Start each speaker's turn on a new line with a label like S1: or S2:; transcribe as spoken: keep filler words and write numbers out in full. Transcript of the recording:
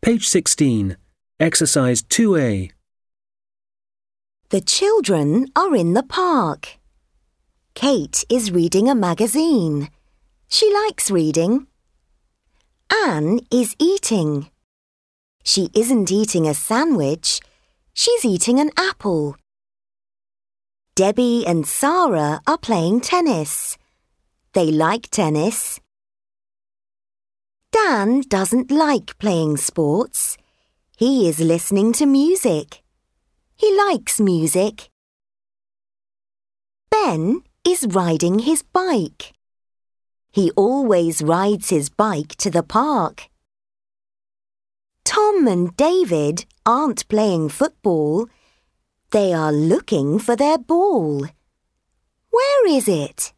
S1: Page sixteen. Exercise two A.
S2: The children are in the park. Kate is reading a magazine. She likes reading. Anne is eating. She isn't eating a sandwich. She's eating an apple. Debbie and Sarah are playing tennis. They like tennis. Dan doesn't like playing sports. He is listening to music. He likes music. Ben is riding his bike. He always rides his bike to the park. Tom and David aren't playing football. They are looking for their ball. Where is it?